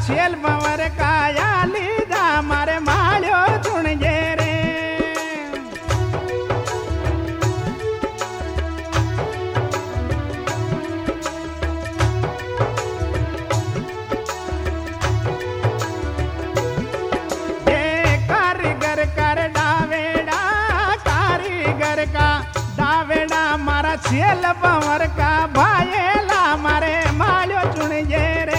छेल बंवर काया लीधा मारे माळ्यो चुणजे रे। ये कारीगर कर डावेड़ा, कारीगर का डावेड़ा मारा छेल बंवर का भायेला मारे माळ्यो चुणजे रे।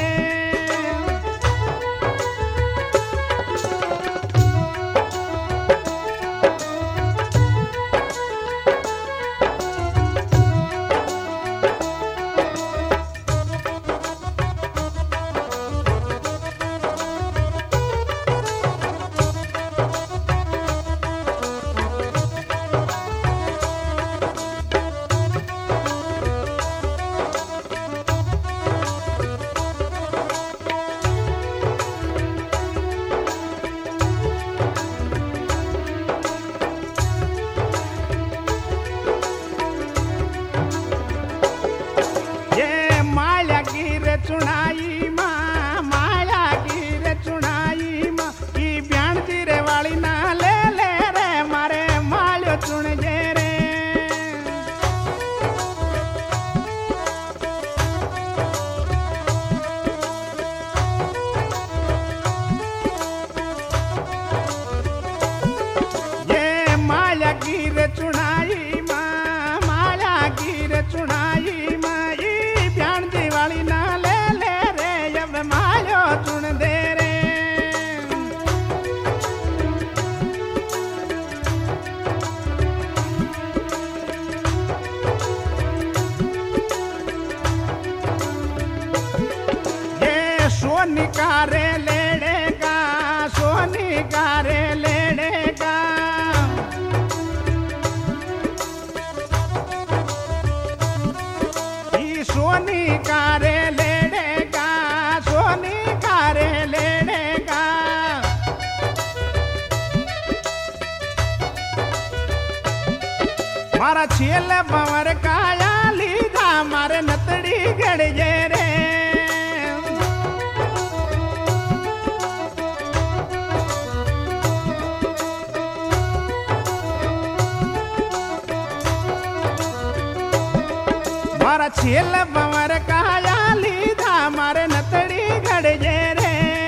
चुनाई माँ माया गिर चुनाई माँ की ब्याण जीरे वाली ना ले ले रे मारे माळ्यो चुणजे रे। ये माया गिर चुनाई माँ माया गिर चुनाई माँ ई ब्याण जी वाली ना माळ्यो चुण दे रे। ये सोनी का रे लेड़ेगा, सोनी का रे लेड़ेगा। ये सोनी का रे मारा छेल बंवर काया लीधा मारे नतड़ी गड़जे रे। मारा छेल बंवर काया लीधा मारे नतड़ी गड़जे रे।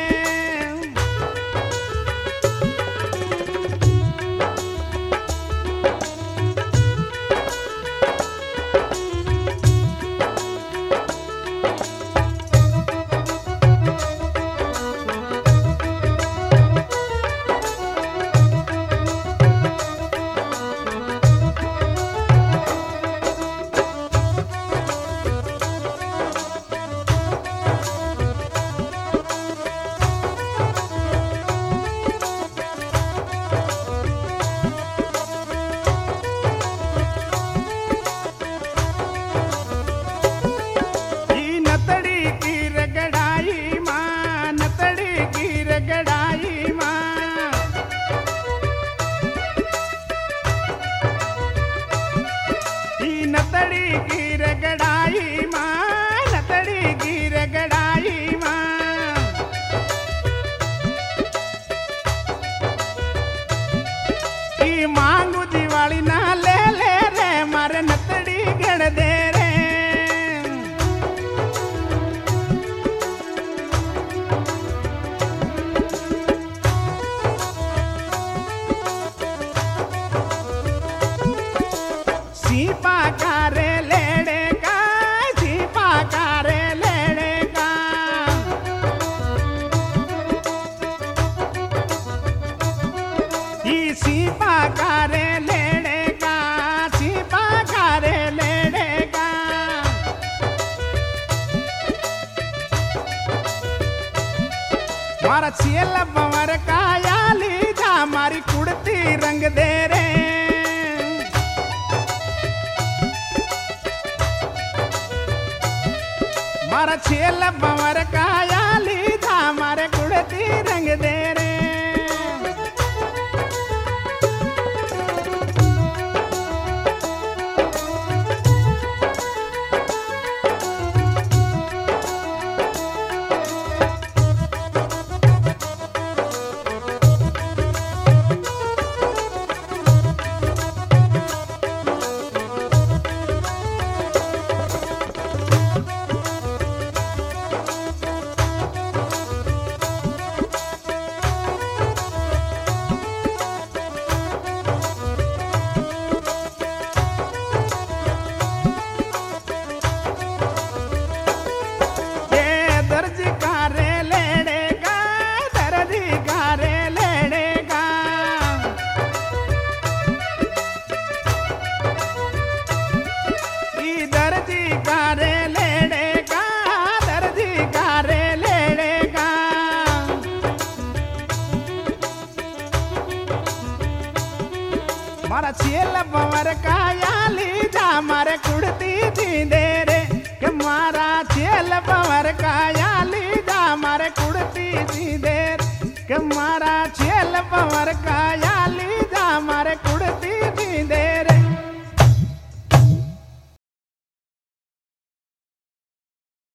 नतड़ी गिर गड़ाई माँ, नतड़ी गिर गड़ाई माँ। ई मांगू दिवाली ना ले ले रे मारे नतड़ी गड़ दे रे। सीपा का रे लेड़े का, सीपा का रे लेड़े का। ई सीपा का रे लेड़े का, सीपा का रे लेड़े का। मारा छेल बंवर काया लीधा मारी कुड़ती रंग दे रे। मारा छेल बंवर काया लीधा मारे कुड़ती रंग दे रे। पवर काया ली जा मारे कुड़ती सी देर के मारा छेल पवर काया